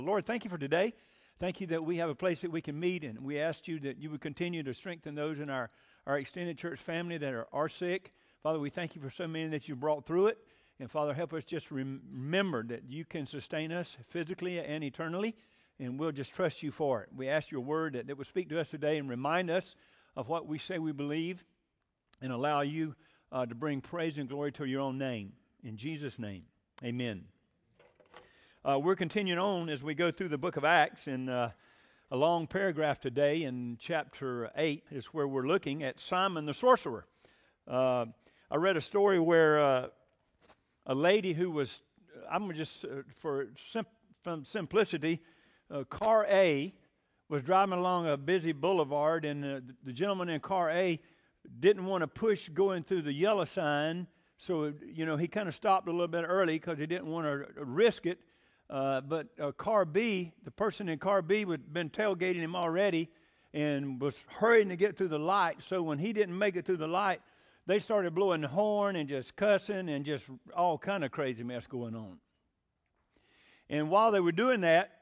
Lord, thank you for today. Thank you that we have a place that we can meet, and we ask you that you would continue to strengthen those in our extended church family that are sick. Father, we thank you for so many that you brought through it. And Father, help us just remember that you can sustain us physically and eternally, and we'll just trust you for it. We ask your word that it would speak to us today and remind us of what we say we believe and allow you to bring praise and glory to your own name. In Jesus' name, amen. We're continuing on as we go through the book of Acts, and a long paragraph today in chapter 8 is where we're looking at Simon the sorcerer. I read a story where a lady who was, I'm going to just, from simplicity, car A was driving along a busy boulevard, and the gentleman in car A didn't want to push going through the yellow sign, so, he kind of stopped a little bit early because he didn't want to risk it. But car B, the person in car B had been tailgating him already and was hurrying to get through the light. So when he didn't make it through the light, they started blowing the horn and just cussing and just all kind of crazy mess going on. And while they were doing that,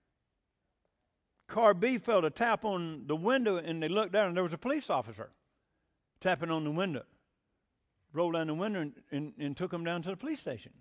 car B felt a tap on the window, and they looked down, and there was a police officer tapping on the window. Rolled down the window and took him down to the police station.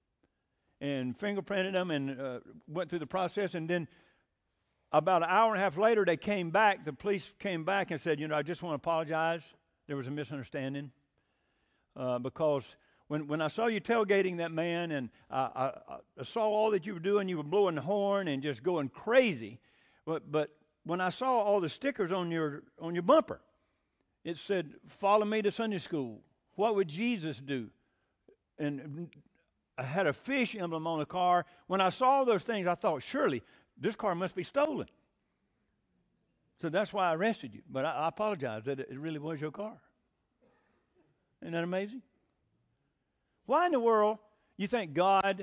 And fingerprinted them and went through the process. And then about an hour and a half later, they came back. The police came back and said, I just want to apologize. There was a misunderstanding. Because when I saw you tailgating that man, and I saw all that you were doing, you were blowing the horn and just going crazy. But when I saw all the stickers on your bumper, it said, "Follow me to Sunday school. What would Jesus do?" And I had a fish emblem on the car. When I saw those things, I thought, surely this car must be stolen. So that's why I arrested you. But I apologize that it really was your car. Isn't that amazing? Why in the world you think God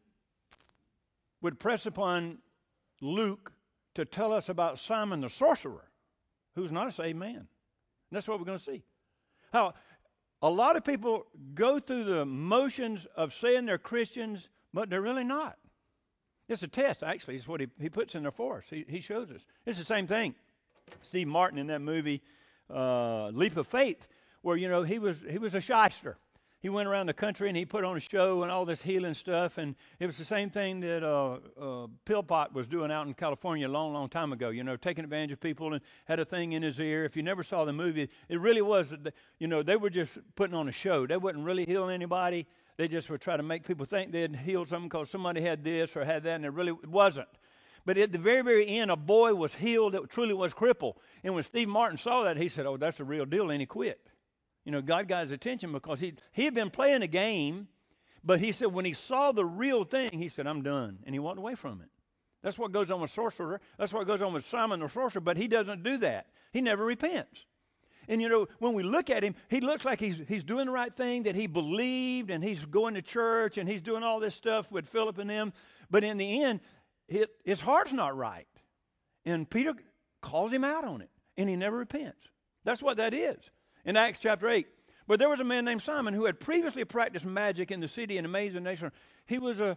would press upon Luke to tell us about Simon the sorcerer, who's not a saved man? And that's what we're going to see. How a lot of people go through the motions of saying they're Christians, but they're really not. It's a test, actually. It's what he puts in there for us. He shows us. It's the same thing. Steve Martin in that movie, Leap of Faith, where, he was a shyster. He went around the country and he put on a show and all this healing stuff, and it was the same thing that Pillpot was doing out in California a long, long time ago, taking advantage of people, and had a thing in his ear. If you never saw the movie, it really was, they were just putting on a show. They wasn't really healing anybody. They just were trying to make people think they had healed something because somebody had this or had that, and it really wasn't. But at the very, very end, a boy was healed that truly was crippled. And when Steve Martin saw that, he said, "Oh, that's the real deal," and he quit. God got his attention because he had been playing a game, but he said when he saw the real thing, he said, "I'm done," and he walked away from it. That's what goes on with sorcerer. That's what goes on with Simon the sorcerer, but he doesn't do that. He never repents. And, when we look at him, he looks like he's doing the right thing, that he believed, and he's going to church, and he's doing all this stuff with Philip and them, but in the end, his heart's not right. And Peter calls him out on it, and he never repents. That's what that is. In Acts chapter 8, but there was a man named Simon who had previously practiced magic in the city and amazed the nation. He was a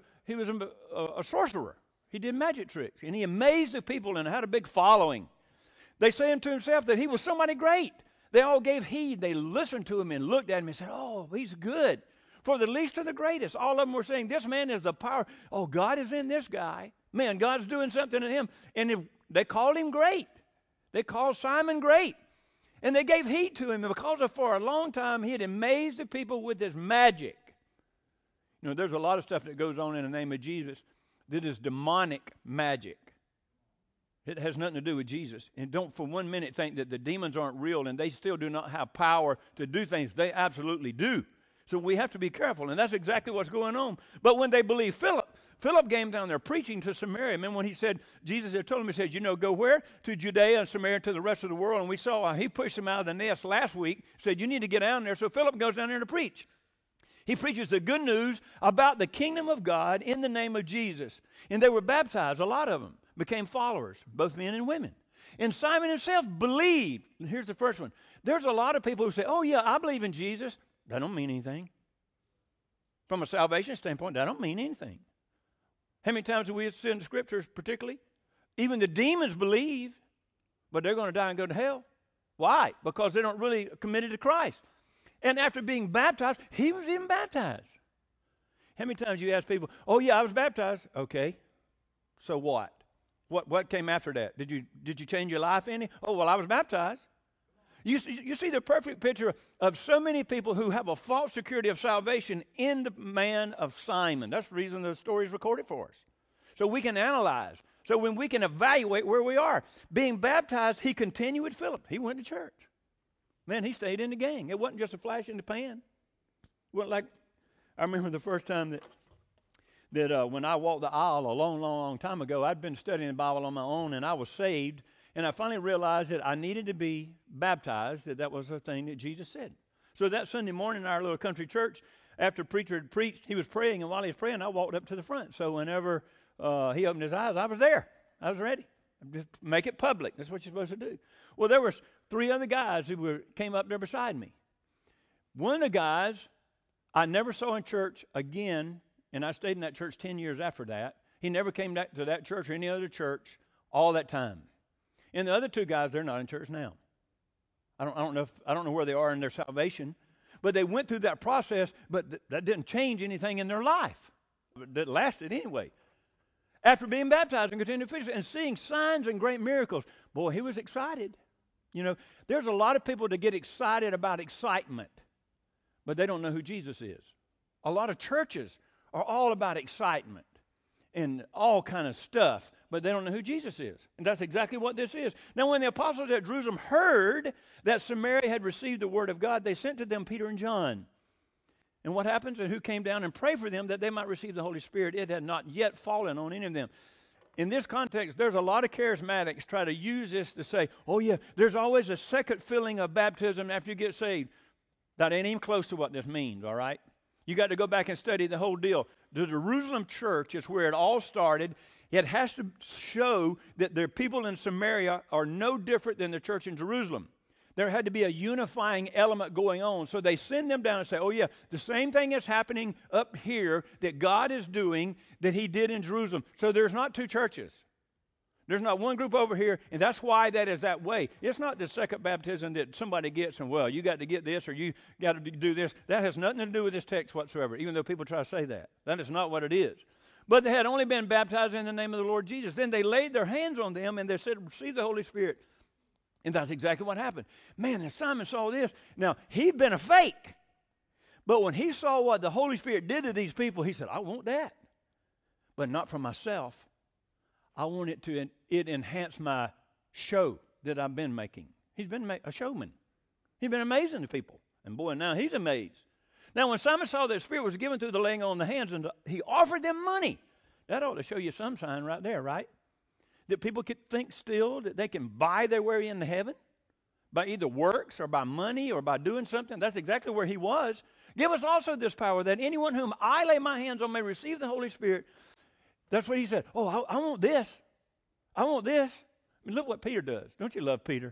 sorcerer. He did magic tricks, and he amazed the people and had a big following. They say unto himself that he was somebody great. They all gave heed. They listened to him and looked at him and said, "Oh, he's good." For the least to the greatest, all of them were saying, "This man is the power. Oh, God is in this guy. Man, God's doing something in him." And they called him great. They called Simon great. And they gave heed to him because for a long time he had amazed the people with his magic. There's a lot of stuff that goes on in the name of Jesus that is demonic magic. It has nothing to do with Jesus. And don't for 1 minute think that the demons aren't real and they still do not have power to do things. They absolutely do. So we have to be careful, and that's exactly what's going on. But when they believed Philip came down there preaching to Samaria. And when he said, Jesus had told him, he said, go where? To Judea and Samaria, to the rest of the world. And we saw how he pushed them out of the nest last week, said, you need to get down there. So Philip goes down there to preach. He preaches the good news about the kingdom of God in the name of Jesus. And they were baptized, a lot of them became followers, both men and women. And Simon himself believed. And here's the first one. There's a lot of people who say, "Oh yeah, I believe in Jesus." That don't mean anything. From a salvation standpoint, that don't mean anything. How many times have we seen in the scriptures particularly? Even the demons believe, but they're going to die and go to hell. Why? Because they don't really committed to Christ. And after being baptized, he was even baptized. How many times you ask people, oh yeah, I was baptized. Okay, so what? What came after that? Did you change your life any? Oh, well, I was baptized. You see the perfect picture of so many people who have a false security of salvation in the man of Simon. That's the reason the story is recorded for us. So we can analyze. So when we can evaluate where we are. Being baptized, he continued with Philip. He went to church. Man, he stayed in the gang. It wasn't just a flash in the pan. It wasn't like, I remember the first time that when I walked the aisle a long, long, long time ago, I'd been studying the Bible on my own, and I was saved. And I finally realized that I needed to be baptized, that was a thing that Jesus said. So that Sunday morning in our little country church, after the preacher had preached, he was praying, and while he was praying, I walked up to the front. So whenever he opened his eyes, I was there. I was ready. Just make it public. That's what you're supposed to do. Well, there was 3 other guys who came up there beside me. One of the guys I never saw in church again, and I stayed in that church 10 years after that. He never came back to that church or any other church all that time. And the other 2 guys, they're not in church now. I don't know where they are in their salvation, but they went through that process, but that didn't change anything in their life. That lasted anyway. After being baptized and continuing to fish and seeing signs and great miracles, boy, he was excited. You know, there's a lot of people that get excited about excitement, but they don't know who Jesus is. A lot of churches are all about excitement and all kind of stuff, but they don't know who Jesus is. And that's exactly what this is. Now, when the apostles at Jerusalem heard that Samaria had received the word of God, they sent to them Peter and John. And what happens? And who came down and prayed for them that they might receive the Holy Spirit. It had not yet fallen on any of them. In this context, there's a lot of charismatics try to use this to say, oh yeah, there's always a second filling of baptism after you get saved. That ain't even close to what this means, all right? You got to go back and study the whole deal. The Jerusalem church is where it all started. It has to show that the people in Samaria are no different than the church in Jerusalem. There had to be a unifying element going on. So they send them down and say, oh yeah, the same thing is happening up here that God is doing that he did in Jerusalem. So there's not 2 churches. There's not one group over here, and that's why that is that way. It's not the second baptism that somebody gets and, well, you got to get this or you got to do this. That has nothing to do with this text whatsoever, even though people try to say that. That is not what it is. But they had only been baptized in the name of the Lord Jesus. Then they laid their hands on them, and they said, receive the Holy Spirit. And that's exactly what happened. Man, and Simon saw this. Now, he'd been a fake. But when he saw what the Holy Spirit did to these people, he said, I want that. But not for myself. I want it to enhance my show that I've been making. He's been a showman. He's been amazing to people. And boy, now he's amazed. Now, when Simon saw that the Spirit was given through the laying on the hands, and he offered them money. That ought to show you some sign right there, right? That people could think still that they can buy their way into heaven by either works or by money or by doing something. That's exactly where he was. Give us also this power that anyone whom I lay my hands on may receive the Holy Spirit. That's what he said. Oh, I want this. I want this. I mean, look what Peter does. Don't you love Peter?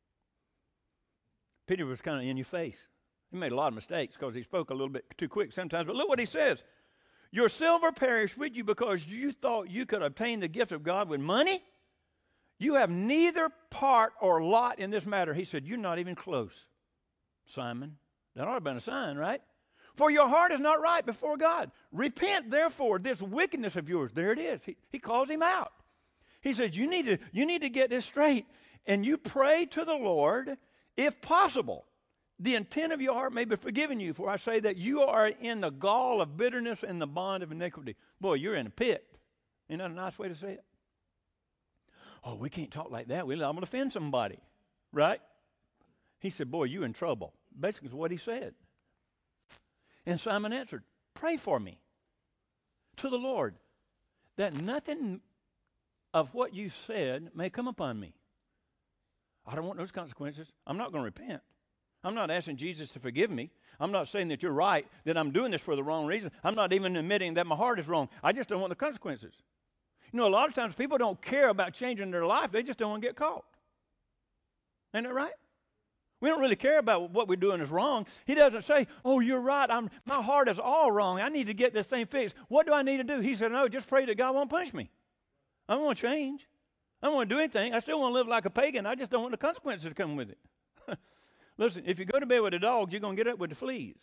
Peter was kind of in your face. He made a lot of mistakes because he spoke a little bit too quick sometimes. But look what he says. Your silver perished with you because you thought you could obtain the gift of God with money. You have neither part or lot in this matter. He said, you're not even close, Simon. That ought to have been a sign, right? For your heart is not right before God. Repent, therefore, this wickedness of yours. There it is. He calls him out. He says, you need to get this straight. And you pray to the Lord, if possible, the intent of your heart may be forgiven you. For I say that you are in the gall of bitterness and the bond of iniquity. Boy, you're in a pit. Isn't that a nice way to say it? Oh, we can't talk like that. I'm going to offend somebody. Right? He said, boy, you're in trouble. Basically, is what he said. And Simon answered, pray for me to the Lord that nothing of what you said may come upon me. I don't want those consequences. I'm not going to repent. I'm not asking Jesus to forgive me. I'm not saying that you're right, that I'm doing this for the wrong reason. I'm not even admitting that my heart is wrong. I just don't want the consequences. You know, a lot of times people don't care about changing their life. They just don't want to get caught. Isn't that right? We don't really care about what we're doing is wrong. He doesn't say, oh, you're right. My heart is all wrong. I need to get this thing fixed. What do I need to do? He said, no, just pray that God won't punish me. I don't want to change. I don't want to do anything. I still want to live like a pagan. I just don't want the consequences to come with it. Listen, if you go to bed with the dogs, you're going to get up with the fleas.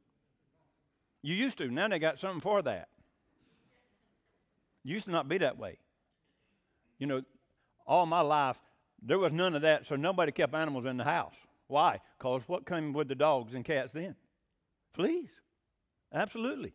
You used to. Now they got something for that. Used to not be that way. You know, all my life, there was none of that, so nobody kept animals in the house. Why? Because what came with the dogs and cats then? Fleas. Absolutely.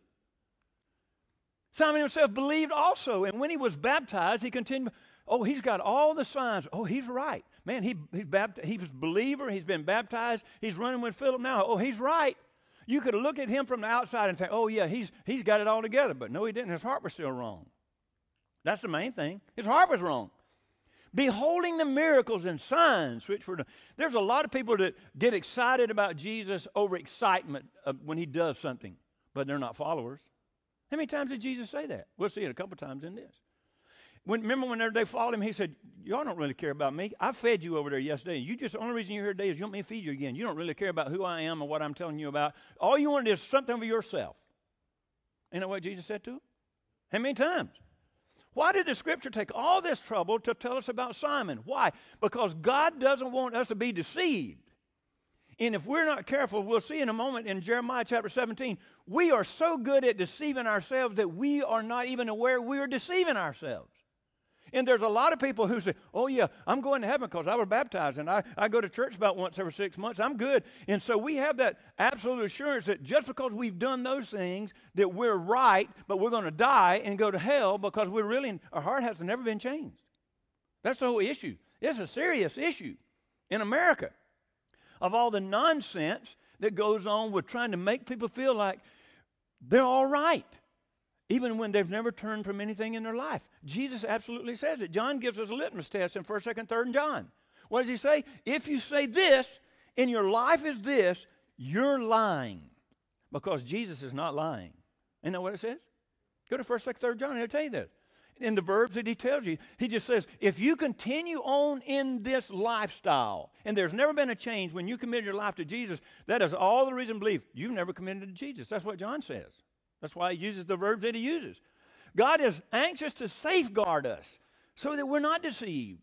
Simon himself believed also, and when he was baptized, he continued, oh, he's got all the signs. Oh, he's right. Man, he was a believer. He's been baptized. He's running with Philip now. Oh, he's right. You could look at him from the outside and say, oh, yeah, he's got it all together. But no, he didn't. His heart was still wrong. That's the main thing. His heart was wrong. Beholding the miracles and signs which were done. There's a lot of people that get excited about Jesus over excitement when he does something, but they're not followers. How many times did Jesus say that? We'll see it a couple times in this. Remember when they followed him, he said, y'all don't really care about me. I fed you over there yesterday. The only reason you're here today is you want me to feed you again. You don't really care about who I am or what I'm telling you about. All you want is something for yourself. You know what Jesus said to him? How many times? Why did the scripture take all this trouble to tell us about Simon? Why? Because God doesn't want us to be deceived. And if we're not careful, we'll see in a moment in Jeremiah chapter 17, we are so good at deceiving ourselves that we are not even aware we are deceiving ourselves. And there's a lot of people who say, oh, yeah, I'm going to heaven because I was baptized and I go to church about once every 6 months. I'm good. And so we have that absolute assurance that just because we've done those things that we're right, but we're going to die and go to hell because our heart has never been changed. That's the whole issue. It's a serious issue in America of all the nonsense that goes on with trying to make people feel like they're all right, even when they've never turned from anything in their life. Jesus absolutely says it. John gives us a litmus test in 1st, 2nd, 3rd, and John. What does he say? If you say this and your life is this, you're lying, because Jesus is not lying. Isn't that what it says? Go to 1st, 2nd, 3rd John, and he'll tell you that. In the verbs that he tells you, he just says, if you continue on in this lifestyle, and there's never been a change when you committed your life to Jesus, that is all the reason to believe you've never committed to Jesus. That's what John says. That's why he uses the verbs that he uses. God is anxious to safeguard us so that we're not deceived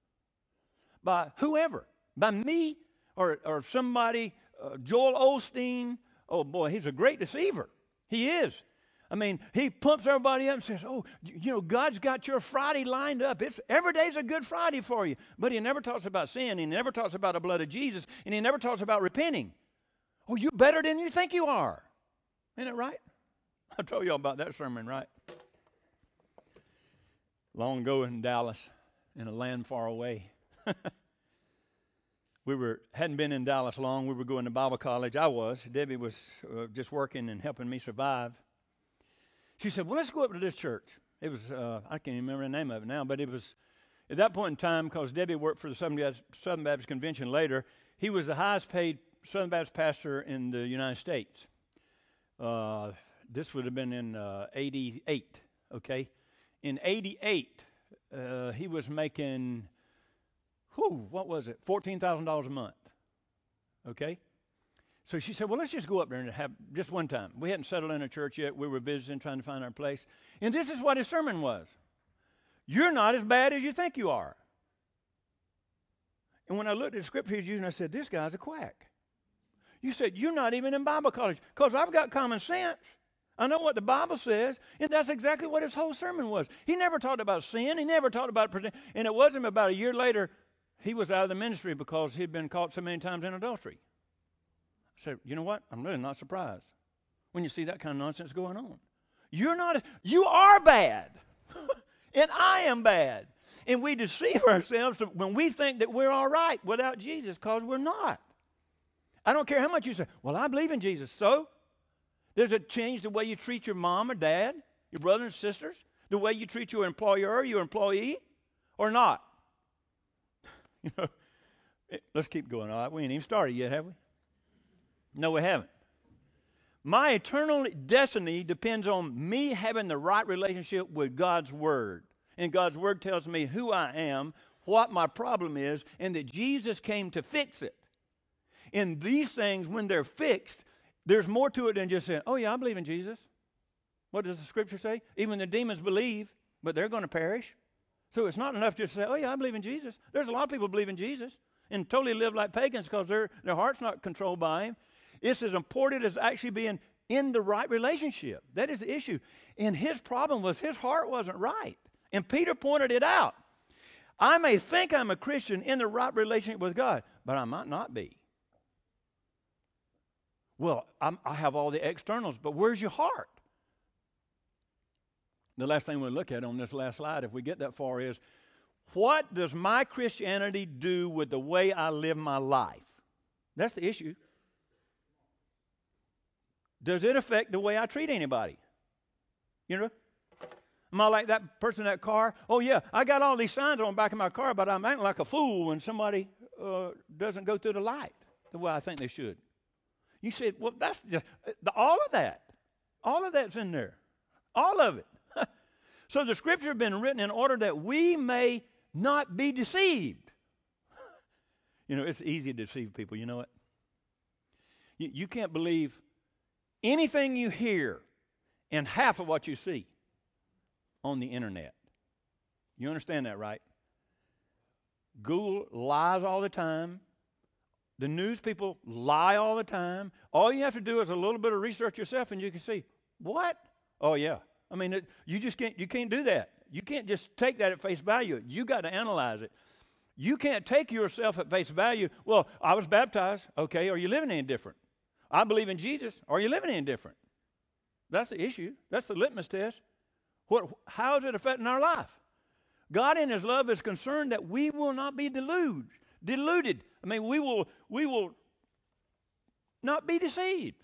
by whoever, by me or somebody, Joel Osteen. Oh, boy, he's a great deceiver. He is. I mean, he pumps everybody up and says, oh, you know, God's got your Friday lined up. Every day's a good Friday for you. But he never talks about sin. He never talks about the blood of Jesus. And he never talks about repenting. Oh, you're better than you think you are. Isn't that right? I told y'all about that sermon, right? Long ago in Dallas, in a land far away. Hadn't been in Dallas long. We were going to Bible college. I was. Debbie was just working and helping me survive. She said, well, let's go up to this church. It was, I can't even remember the name of it now, but it was, at that point in time, because Debbie worked for the Southern Baptist Convention later, he was the highest paid Southern Baptist pastor in the United States. This would have been in 88, okay? In 88, he was making, what was it, $14,000 a month, okay? So she said, well, let's just go up there and have just one time. We hadn't settled in a church yet. We were visiting, trying to find our place. And this is what his sermon was. You're not as bad as you think you are. And when I looked at the scripture he was using, I said, this guy's a quack. You said, you're not even in Bible college, because I've got common sense. I know what the Bible says, and that's exactly what his whole sermon was. He never talked about sin. He never talked about, and it wasn't about a year later, he was out of the ministry because he'd been caught so many times in adultery. I said, you know what? I'm really not surprised when you see that kind of nonsense going on. You are bad, and I am bad. And we deceive ourselves when we think that we're all right without Jesus, because we're not. I don't care how much you say, well, I believe in Jesus. So, does it change the way you treat your mom or dad, your brothers and sisters, the way you treat your employer, your employee, or not? You know, let's keep going. All right, we ain't even started yet, have we? No, we haven't. My eternal destiny depends on me having the right relationship with God's Word. And God's Word tells me who I am, what my problem is, and that Jesus came to fix it. And these things, when they're fixed, there's more to it than just saying, oh, yeah, I believe in Jesus. What does the Scripture say? Even the demons believe, but they're going to perish. So it's not enough just to say, oh, yeah, I believe in Jesus. There's a lot of people who believe in Jesus and totally live like pagans because their heart's not controlled by him. It's as important as actually being in the right relationship. That is the issue. And his problem was his heart wasn't right. And Peter pointed it out. I may think I'm a Christian in the right relationship with God, but I might not be. Well, I have all the externals, but where's your heart? The last thing we'll look at on this last slide, if we get that far, is what does my Christianity do with the way I live my life? That's the issue. Does it affect the way I treat anybody? You know? Am I like that person in that car? Oh, yeah, I got all these signs on the back of my car, but I'm acting like a fool when somebody doesn't go through the light the way I think they should. You said, well, that's just all of that. All of that's in there. All of it. So the Scripture has been written in order that we may not be deceived. You know, it's easy to deceive people. You know it? You can't believe anything you hear and half of what you see on the internet. You understand that, right? Google lies all the time. The news people lie all the time. All you have to do is a little bit of research yourself and you can see, what? Oh, yeah. I mean, you can't do that. You can't just take that at face value. You got to analyze it. You can't take yourself at face value. Well, I was baptized. Okay, are you living any different? I believe in Jesus. Are you living any different? That's the issue. That's the litmus test. How is it affecting our life? God in his love is concerned that we will not be deluded. I mean, we will not be deceived.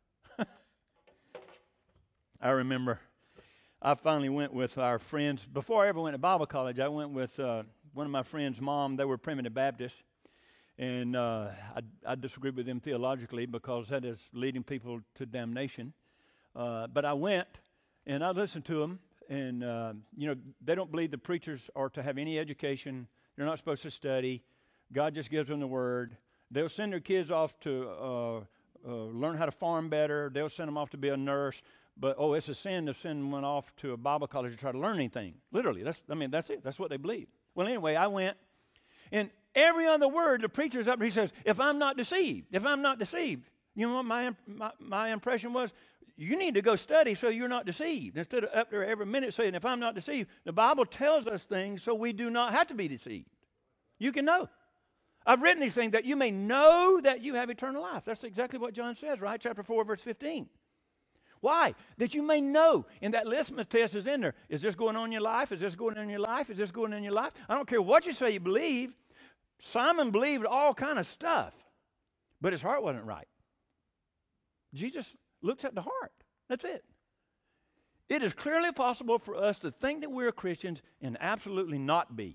I remember I finally went with our friends. Before I ever went to Bible college, I went with one of my friends' mom. They were Primitive Baptists. And I disagreed with them theologically because that is leading people to damnation. But I went, and I listened to them. And, they don't believe the preachers are to have any education. They're not supposed to study. God just gives them the word. They'll send their kids off to learn how to farm better. They'll send them off to be a nurse. But, it's a sin to send one off to a Bible college to try to learn anything. Literally, that's it. That's what they believe. Well, anyway, I went. And every other word, the preacher's up and he says, if I'm not deceived. You know what my impression was? You need to go study so you're not deceived. Instead of up there every minute saying, if I'm not deceived, the Bible tells us things so we do not have to be deceived. You can know. I've written these things that you may know that you have eternal life. That's exactly what John says, right? Chapter 4, verse 15. Why? That you may know. And that litmus test is in there. Is this going on in your life? Is this going on in your life? Is this going on in your life? I don't care what you say you believe. Simon believed all kind of stuff, but his heart wasn't right. Jesus looks at the heart. That's it. It is clearly possible for us to think that we're Christians and absolutely not be.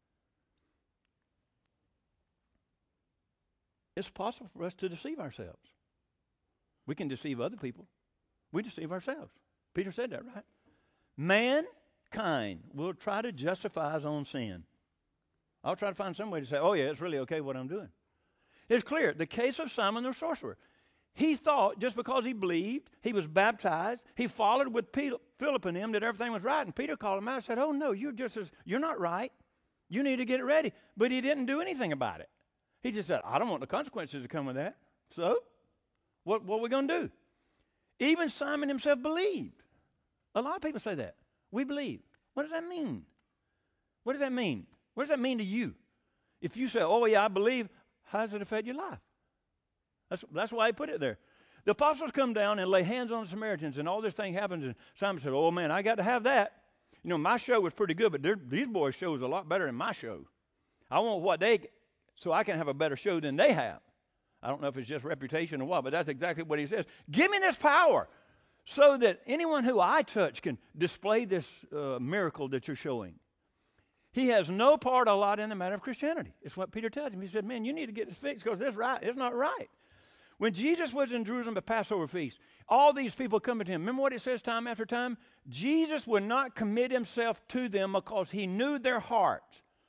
It's possible for us to deceive ourselves. We can deceive other people. We deceive ourselves. Peter said that, right? Mankind will try to justify his own sin. I'll try to find some way to say, oh, yeah, it's really okay what I'm doing. It's clear. The case of Simon the sorcerer. He thought just because he believed, he was baptized, he followed with Philip and him that everything was right. And Peter called him out and said, oh, no, you're not right. You need to get it ready. But he didn't do anything about it. He just said, I don't want the consequences to come with that. So, what are we going to do? Even Simon himself believed. A lot of people say that. We believe. What does that mean? What does that mean? What does that mean to you? If you say, oh, yeah, I believe, how does it affect your life? That's why he put it there. The apostles come down and lay hands on the Samaritans, and all this thing happens, and Simon said, oh, man, I got to have that. You know, my show was pretty good, but these boys' show is a lot better than my show. I want what they get so I can have a better show than they have. I don't know if it's just reputation or what, but that's exactly what he says. Give me this power so that anyone who I touch can display this miracle that you're showing. He has no part or lot in the matter of Christianity. It's what Peter tells him. He said, man, you need to get this fixed because it's not right. When Jesus was in Jerusalem at Passover feast, all these people coming to him. Remember what it says time after time? Jesus would not commit himself to them because he knew their hearts.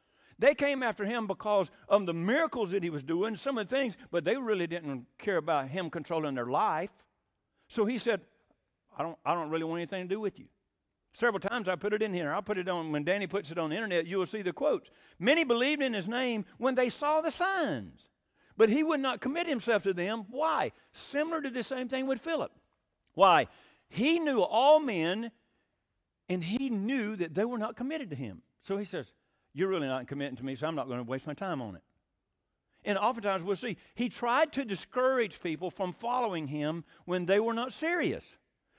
They came after him because of the miracles that he was doing, some of the things, but they really didn't care about him controlling their life. So he said, I don't really want anything to do with you. Several times I put it in here. I'll put it on, when Danny puts it on the internet, you will see the quotes. Many believed in his name when they saw the signs, but he would not commit himself to them. Why? Similar to the same thing with Philip. Why? He knew all men, and he knew that they were not committed to him. So he says, you're really not committing to me, so I'm not going to waste my time on it. And oftentimes we'll see, he tried to discourage people from following him when they were not serious.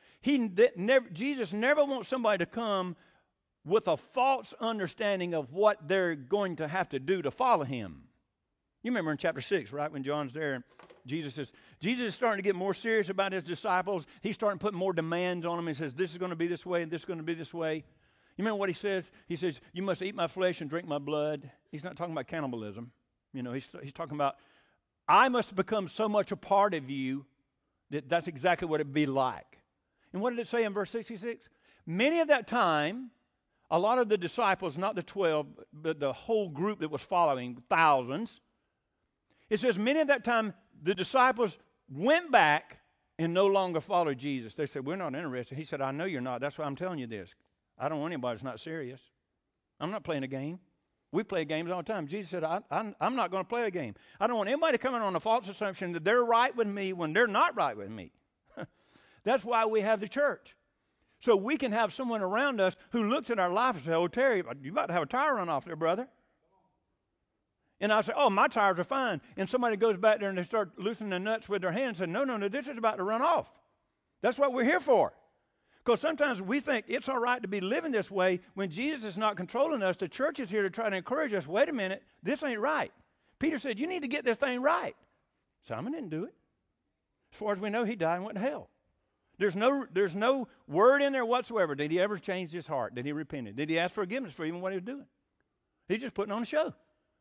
Jesus never wants somebody to come with a false understanding of what they're going to have to do to follow him. You remember in chapter 6, right, when John's there, and Jesus is starting to get more serious about his disciples. He's starting to put more demands on them. He says, this is going to be this way, and this is going to be this way. You remember what he says? He says, you must eat my flesh and drink my blood. He's not talking about cannibalism. You know, he's talking about, I must become so much a part of you that that's exactly what it'd be like. And what did it say in verse 66? Many of that time, a lot of the disciples, not the 12, but the whole group that was following, thousands, it says many of that time the disciples went back and no longer followed Jesus. They said, we're not interested. He said, I know you're not. That's why I'm telling you this. I don't want anybody that's not serious. I'm not playing a game. We play games all the time. Jesus said, I'm not going to play a game. I don't want anybody coming on a false assumption that they're right with me when they're not right with me. That's why we have the church. So we can have someone around us who looks at our life and says, oh, Terry, you about to have a tire run off there, brother. And I say, oh, my tires are fine. And somebody goes back there and they start loosening their nuts with their hands and say, no, this is about to run off. That's what we're here for. Because sometimes we think it's all right to be living this way when Jesus is not controlling us. The church is here to try to encourage us, wait a minute, this ain't right. Peter said, you need to get this thing right. Simon didn't do it. As far as we know, he died and went to hell. There's no word in there whatsoever. Did he ever change his heart? Did he repent? Did he ask forgiveness for even what he was doing? He's just putting on a show.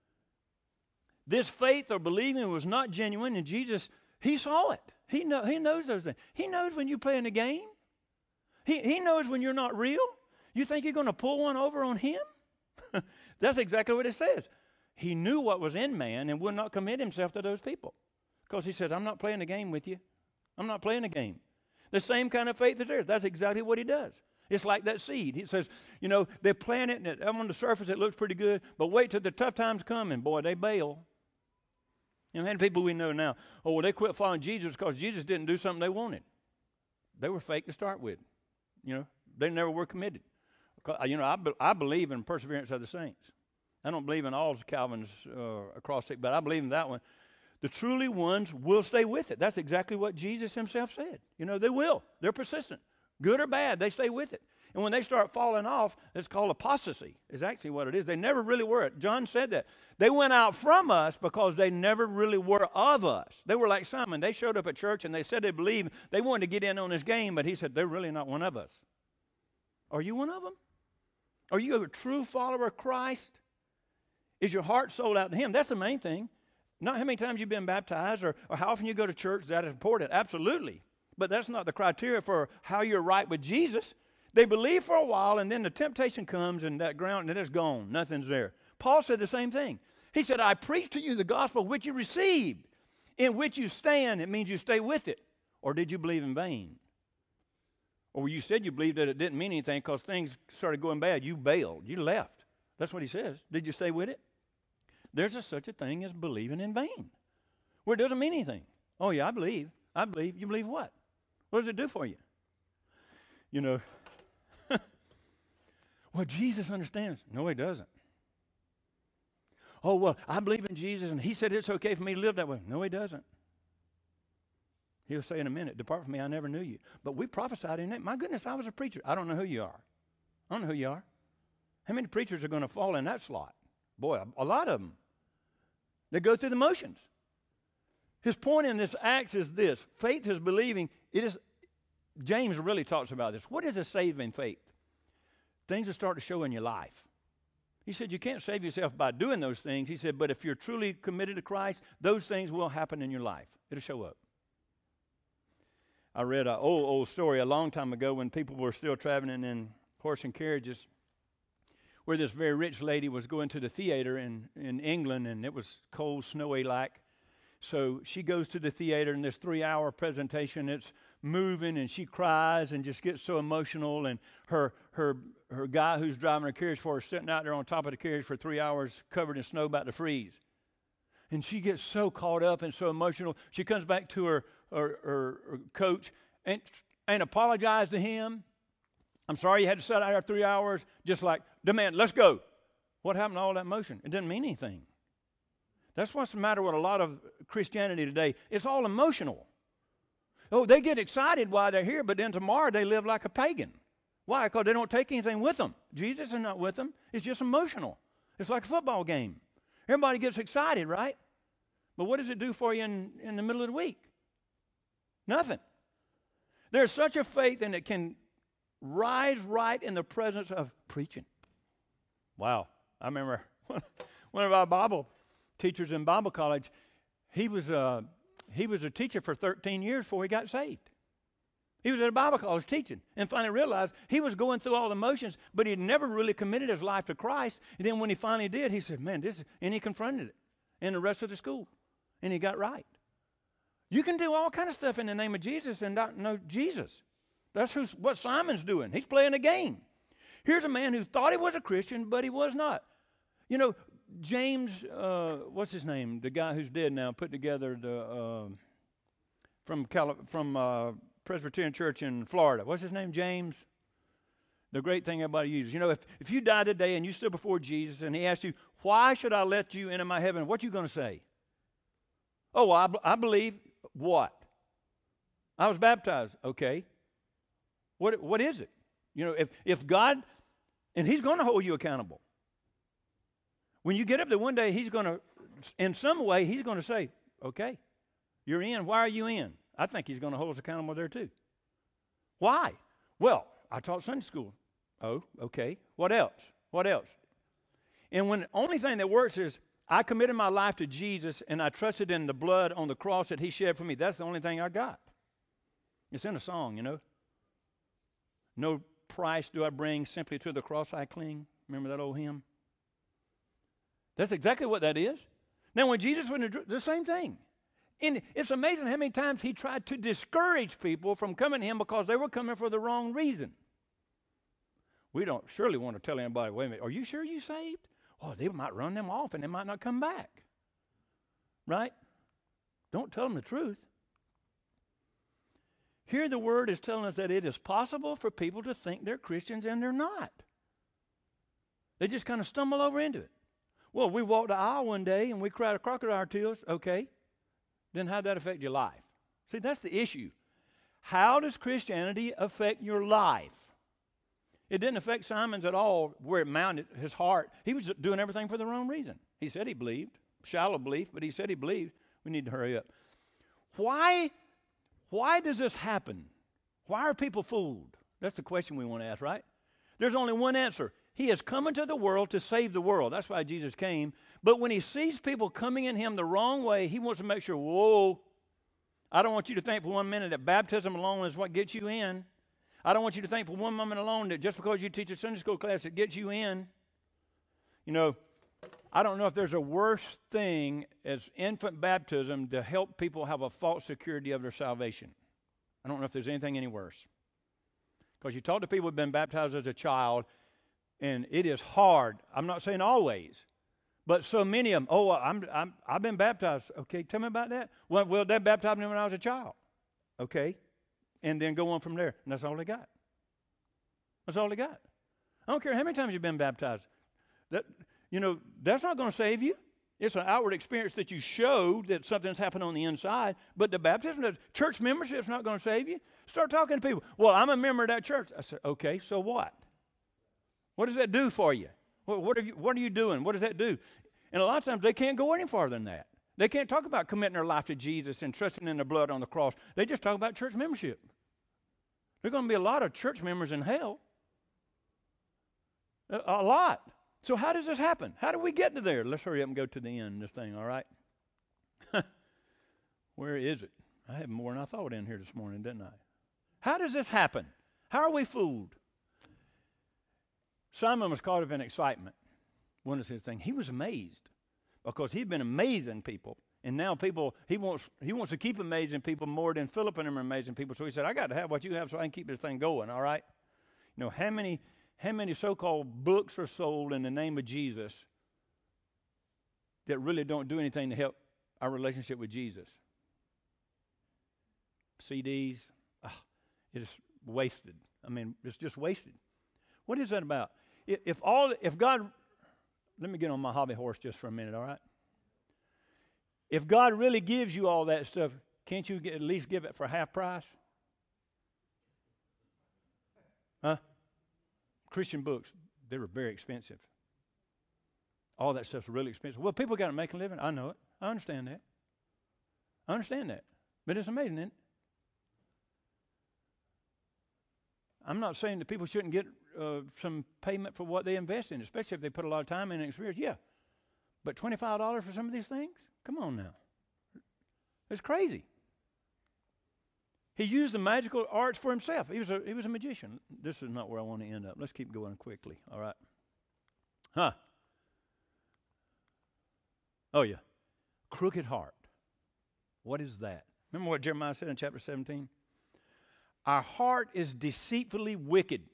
This faith or believing was not genuine, and Jesus, he saw it. He knows those things. He knows when you're playing a game. He knows when you're not real. You think you're going to pull one over on him? That's exactly what it says. He knew what was in man and would not commit himself to those people. Because he said, I'm not playing a game with you. I'm not playing a game. The same kind of faith is there. That's exactly what he does. It's like that seed. He says, you know, they plant it, and on the surface it looks pretty good, but wait till the tough times come, and boy, they bail. You know, how many people we know now, oh, well, they quit following Jesus because Jesus didn't do something they wanted. They were fake to start with. You know, they never were committed. You know, I believe in perseverance of the saints. I don't believe in all Calvin's acrostic, but I believe in that one. The truly ones will stay with it. That's exactly what Jesus himself said. You know, they will. They're persistent. Good or bad, they stay with it. And when they start falling off, it's called apostasy, is actually what it is. They never really were it. John said that. They went out from us because they never really were of us. They were like Simon. They showed up at church and they said they believed. They wanted to get in on this game, but he said, they're really not one of us. Are you one of them? Are you a true follower of Christ? Is your heart sold out to him? That's the main thing. Not how many times you've been baptized or how often you go to church. That is important. Absolutely. But that's not the criteria for how you're right with Jesus. They believe for a while, and then the temptation comes, and that ground, and it's gone. Nothing's there. Paul said the same thing. He said, I preach to you the gospel which you received, in which you stand. It means you stay with it. Or did you believe in vain? Or you said you believed that it didn't mean anything because things started going bad. You bailed. You left. That's what he says. Did you stay with it? There's such a thing as believing in vain, where it doesn't mean anything. Oh, yeah, I believe. I believe. You believe what? What does it do for you? You know, well, Jesus understands. No, he doesn't. Oh, well, I believe in Jesus, and he said it's okay for me to live that way. No, he doesn't. He'll say in a minute, depart from me, I never knew you. But we prophesied in that. My goodness, I was a preacher. I don't know who you are. I don't know who you are. How many preachers are going to fall in that slot? Boy, a lot of them. They go through the motions. His point in this Acts is this. Faith is believing. It is. James really talks about this. What is a saving faith? Things that start to show in your life. He said you can't save yourself by doing those things. He said, but if you're truly committed to Christ, those things will happen in your life. It'll show up. I read an old story a long time ago when people were still traveling in horse and carriages, where this very rich lady was going to the theater in England, and it was cold, snowy like. So she goes to the theater, and this 3-hour presentation, it's moving, and she cries and just gets so emotional, and her guy who's driving her carriage for her is sitting out there on top of the carriage for 3 hours covered in snow about to freeze. And she gets so caught up and so emotional. She comes back to her coach and apologized to him. I'm sorry you had to sit out there 3 hours, just like, demand, let's go. What happened to all that emotion? It didn't mean anything. That's what's the matter with a lot of Christianity today. It's all emotional. Oh, they get excited while they're here, but then tomorrow they live like a pagan. Why? Because they don't take anything with them. Jesus is not with them. It's just emotional. It's like a football game. Everybody gets excited, right? But what does it do for you in the middle of the week? Nothing. There's such a faith, and it can rise right in the presence of preaching. Wow. I remember one of our Bible teachers in Bible college, he was a teacher for 13 years before he got saved. He was at a Bible college teaching and finally realized he was going through all the motions, but he'd never really committed his life to Christ. And then when he finally did, he said, man, and he confronted it in the rest of the school, and he got right. You can do all kind of stuff in the name of Jesus and not know Jesus. That's what Simon's doing. He's playing a game. Here's a man who thought he was a Christian, but he was not. You know, James, what's his name? The guy who's dead now, put together from Presbyterian Church in Florida. What's his name? James. The great thing everybody uses. You know, if you died today and you stood before Jesus and he asked you, why should I let you into my heaven? What you going to say? Oh, well, I believe what? I was baptized. Okay. What is it? You know, if God, and he's going to hold you accountable. When you get up there one day, he's going to, in some way, he's going to say, okay, you're in. Why are you in? I think he's going to hold us accountable there too. Why? Well, I taught Sunday school. Oh, okay. What else? What else? And when the only thing that works is I committed my life to Jesus and I trusted in the blood on the cross that he shed for me. That's the only thing I got. It's in a song, you know. No price do I bring, simply to the cross I cling. Remember that old hymn? That's exactly what that is. Now, when Jesus went, the same thing. And it's amazing how many times he tried to discourage people from coming to him because they were coming for the wrong reason. We don't surely want to tell anybody, wait a minute, are you sure you saved? Oh, they might run them off and they might not come back. Right? Don't tell them the truth. Here the word is telling us that it is possible for people to think they're Christians and they're not. They just kind of stumble over into it. Well, we walked the aisle one day and we cried crocodile tears. Okay. Then how'd that affect your life? See, that's the issue. How does Christianity affect your life? It didn't affect Simon's at all where it mounted his heart. He was doing everything for the wrong reason. He said he believed. Shallow belief, but he said he believed. We need to hurry up. Why does this happen? Why are people fooled? That's the question we want to ask, right? There's only one answer. He has come into the world to save the world. That's why Jesus came. But when he sees people coming in him the wrong way, he wants to make sure, whoa, I don't want you to think for 1 minute that baptism alone is what gets you in. I don't want you to think for 1 moment alone that just because you teach a Sunday school class, it gets you in. You know, I don't know if there's a worse thing as infant baptism to help people have a false security of their salvation. I don't know if there's anything any worse. Because you talk to people who've been baptized as a child, and it is hard. I'm not saying always, but so many of them. Oh, I've been baptized. Okay, tell me about that. Well, they baptized me when I was a child. Okay, and then go on from there. And that's all they got. That's all they got. I don't care how many times you've been baptized. That's not going to save you. It's an outward experience that you show that something's happened on the inside. But the baptism, the church membership is not going to save you. Start talking to people. Well, I'm a member of that church. I said, okay, so what? What does that do for you? What are you doing? What does that do? And a lot of times they can't go any farther than that. They can't talk about committing their life to Jesus and trusting in the blood on the cross. They just talk about church membership. There are going to be a lot of church members in hell. A lot. So how does this happen? How do we get to there? Let's hurry up and go to the end of this thing, all right? Where is it? I have more than I thought in here this morning, didn't I? How does this happen? How are we fooled? Simon was caught up in excitement. One of his things. He was amazed because he'd been amazing people. And now he wants to keep amazing people more than Philip and him are amazing people. So he said, I got to have what you have so I can keep this thing going, all right? You know, how many so-called books are sold in the name of Jesus that really don't do anything to help our relationship with Jesus? CDs, it's wasted. I mean, it's just wasted. What is that about? If God, let me get on my hobby horse just for a minute, all right? If God really gives you all that stuff, can't you at least give it for half price? Huh? Christian books, they were very expensive. All that stuff's really expensive. Well, people got to make a living. I know it. I understand that. But it's amazing, isn't it? I'm not saying that people shouldn't get some payment for what they invest in, especially if they put a lot of time in and experience. Yeah. But $25 for some of these things? Come on now. It's crazy. He used the magical arts for himself. He was a magician. This is not where I want to end up. Let's keep going quickly. All right. Oh, yeah. Crooked heart. What is that? Remember what Jeremiah said in chapter 17? Our heart is deceitfully wicked.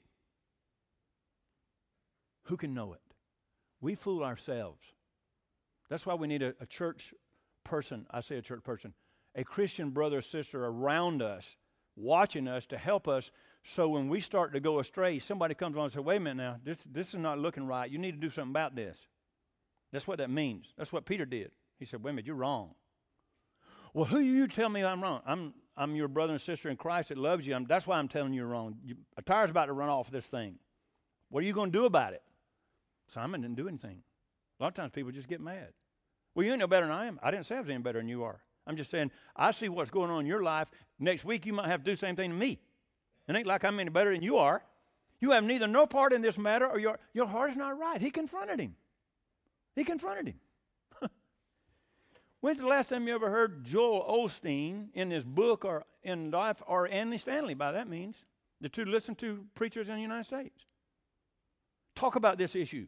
Who can know it? We fool ourselves. That's why we need a church person. I say a church person. A Christian brother or sister around us, watching us to help us, so when we start to go astray, somebody comes along and says, wait a minute now, this is not looking right. You need to do something about this. That's what that means. That's what Peter did. He said, wait a minute, you're wrong. Well, who you tell me I'm wrong? I'm your brother and sister in Christ that loves you. That's why I'm telling you you're wrong. A tire's about to run off this thing. What are you going to do about it? Simon didn't do anything. A lot of times people just get mad. Well, you ain't no better than I am. I didn't say I was any better than you are. I'm just saying, I see what's going on in your life. Next week, you might have to do the same thing to me. It ain't like I'm any better than you are. You have neither no part in this matter or your heart is not right. He confronted him. When's the last time you ever heard Joel Osteen in his book or in life, or Andy Stanley, by that means, the two listened to preachers in the United States, talk about this issue?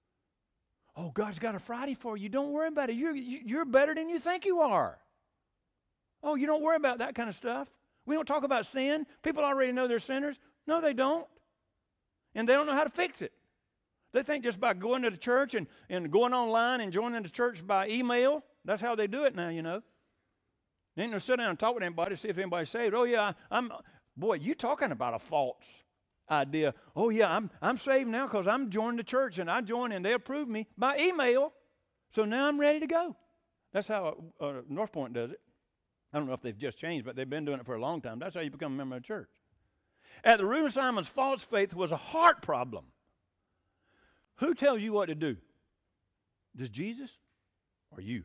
Oh, God's got a Friday for you. Don't worry about it. You're better than you think you are. Oh, you don't worry about that kind of stuff. We don't talk about sin. People already know they're sinners. No, they don't. And they don't know how to fix it. They think just by going to the church and going online and joining the church by email, that's how they do it now, you know. They ain't no sit down and talk with anybody, see if anybody's saved. Oh, yeah, boy, you talking about a false idea. Oh, yeah, I'm saved now because I'm joined the church, and I joined, and they approved me by email. So now I'm ready to go. That's how North Point does it. I don't know if they've just changed, but they've been doing it for a long time. That's how you become a member of the church. At the root of Simon's false faith was a heart problem. Who tells you what to do? Does Jesus or you?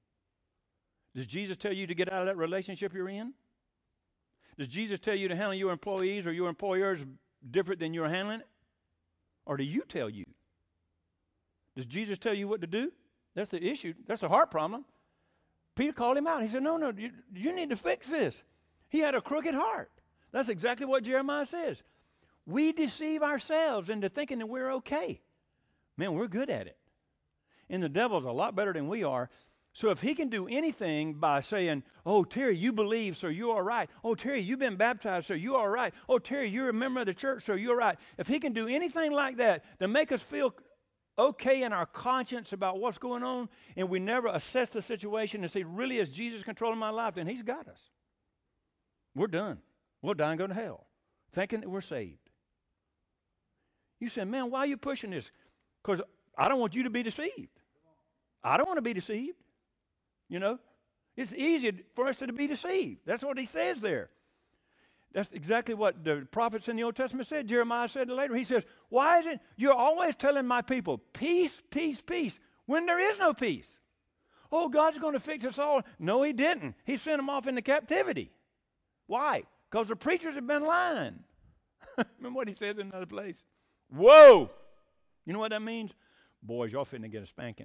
Does Jesus tell you to get out of that relationship you're in? Does Jesus tell you to handle your employees or your employers different than you're handling it? Or do you tell you? Does Jesus tell you what to do? That's the issue. That's the heart problem. Peter called him out. He said, no, you need to fix this. He had a crooked heart. That's exactly what Jeremiah says. We deceive ourselves into thinking that we're okay. Man, we're good at it. And the devil's a lot better than we are. So if he can do anything by saying, oh, Terry, you believe, so you're all right. Oh, Terry, you've been baptized, so you're all right. Oh, Terry, you're a member of the church, so you're all right. If he can do anything like that to make us feel okay in our conscience about what's going on, and we never assess the situation and say, really, is Jesus controlling my life? Then he's got us. We're done. We'll die and go to hell, thinking that we're saved. You say, man, why are you pushing this? Because I don't want you to be deceived. I don't want to be deceived. You know, it's easy for us to be deceived. That's what he says there. That's exactly what the prophets in the Old Testament said. Jeremiah said it later. He says, why is it you're always telling my people, peace, peace, peace, when there is no peace? Oh, God's going to fix us all. No, he didn't. He sent them off into captivity. Why? Because the preachers have been lying. Remember what he says in another place? Whoa! You know what that means? Boys, y'all finna get a spanking.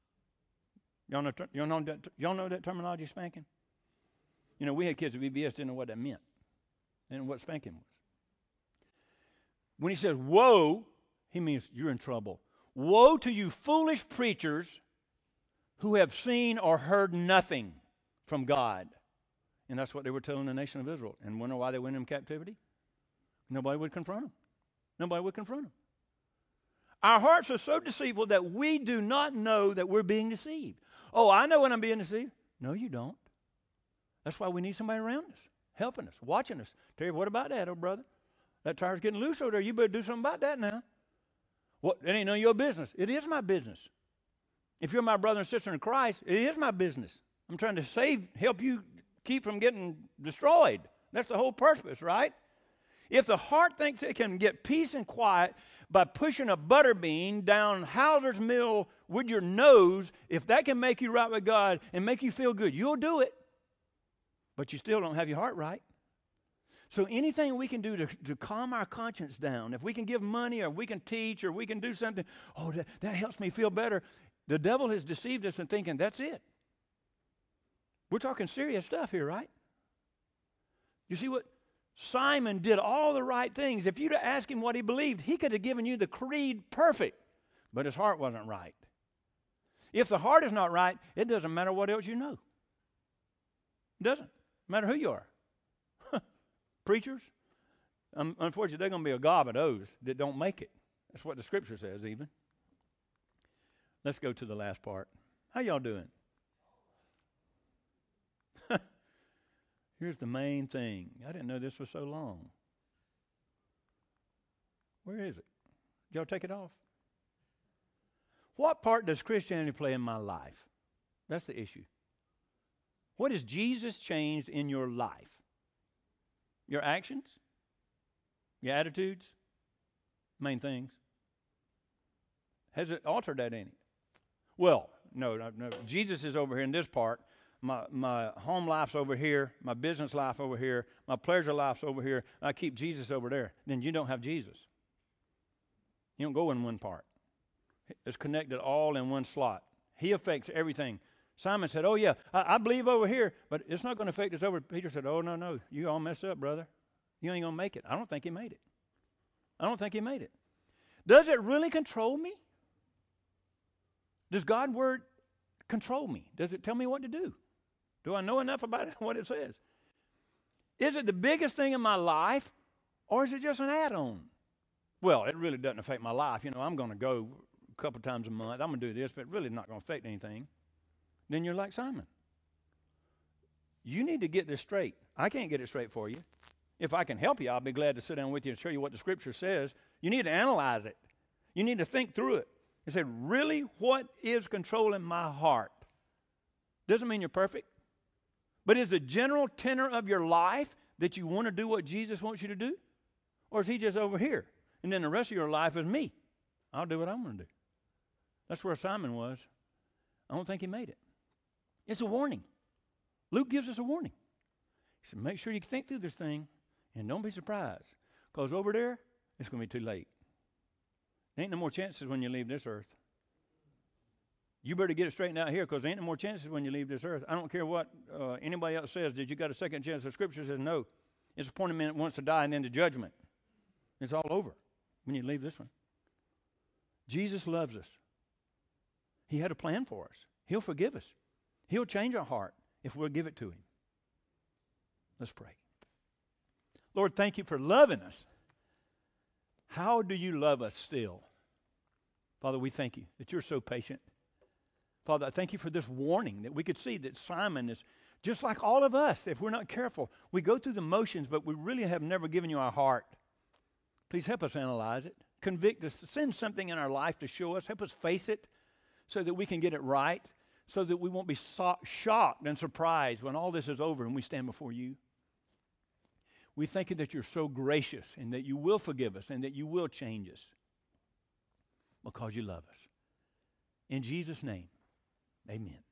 Y'all know that terminology, spanking? You know, we had kids at VBS didn't know what that meant. They didn't know what spanking was. When he says, whoa, He means you're in trouble. Woe to you foolish preachers who have seen or heard nothing from God. And that's what they were telling the nation of Israel. And wonder why they went in captivity? Nobody would confront them. Nobody would confront them. Our hearts are so deceitful that we do not know that we're being deceived. Oh, I know when I'm being deceived. No, you don't. That's why we need somebody around us, helping us, watching us. Tell you, what about that, old brother? That tire's getting loose over there. You better do something about that now. What? It ain't none of your business. It is my business. If you're my brother and sister in Christ, it is my business. I'm trying to help you keep from getting destroyed. That's the whole purpose, right? If the heart thinks it can get peace and quiet by pushing a butter bean down Hauser's Mill with your nose, if that can make you right with God and make you feel good, you'll do it. But you still don't have your heart right. So anything we can do to calm our conscience down, if we can give money or we can teach or we can do something, oh, that helps me feel better. The devil has deceived us in thinking that's it. We're talking serious stuff here, right? You see what? Simon did all the right things. If you'd have asked him what he believed, he could have given you the creed perfect, but his heart wasn't right. If the heart is not right, it doesn't matter what else you know. It doesn't matter who you are. Preachers, unfortunately, they're going to be a gob of those that don't make it. That's what the scripture says even. Let's go to the last part. How y'all doing? Here's the main thing. I didn't know this was so long. Where is it? Did y'all take it off? What part does Christianity play in my life? That's the issue. What has Jesus changed in your life? Your actions? Your attitudes? Main things. Has it altered that any? Well, no. Jesus is over here in this part. My home life's over here. My business life over here. My pleasure life's over here. I keep Jesus over there. Then you don't have Jesus. You don't go in one part. It's connected all in one slot. He affects everything. Simon said, oh, yeah, I believe over here, but it's not going to affect us over. Peter said, oh, no, you all messed up, brother. You ain't going to make it. I don't think he made it. Does it really control me? Does God's word control me? Does it tell me what to do? Do I know enough about it, what it says? Is it the biggest thing in my life, or is it just an add-on? Well, it really doesn't affect my life. You know, I'm going to go a couple times a month. I'm going to do this, but it really not going to affect anything. Then you're like Simon. You need to get this straight. I can't get it straight for you. If I can help you, I'll be glad to sit down with you and show you what the Scripture says. You need to analyze it. You need to think through it. You say, really, what is controlling my heart? Doesn't mean you're perfect. But is the general tenor of your life that you want to do what Jesus wants you to do? Or is he just over here? And then the rest of your life is me. I'll do what I'm going to do. That's where Simon was. I don't think he made it. It's a warning. Luke gives us a warning. He said, make sure you think through this thing and don't be surprised. Because over there, it's going to be too late. There ain't no more chances when you leave this earth. You better get it straightened out here because there ain't no more chances when you leave this earth. I don't care what anybody else says. Did you got a second chance? The Scripture says no. It's appointed man that wants to die and then the judgment. It's all over when you leave this one. Jesus loves us. He had a plan for us. He'll forgive us. He'll change our heart if we'll give it to him. Let's pray. Lord, thank you for loving us. How do you love us still? Father, we thank you that you're so patient. Father, I thank you for this warning that we could see that Simon is just like all of us. If we're not careful, we go through the motions, but we really have never given you our heart. Please help us analyze it. Convict us. Send something in our life to show us. Help us face it so that we can get it right, so that we won't be shocked and surprised when all this is over and we stand before you. We thank you that you're so gracious and that you will forgive us and that you will change us because you love us. In Jesus' name, amen.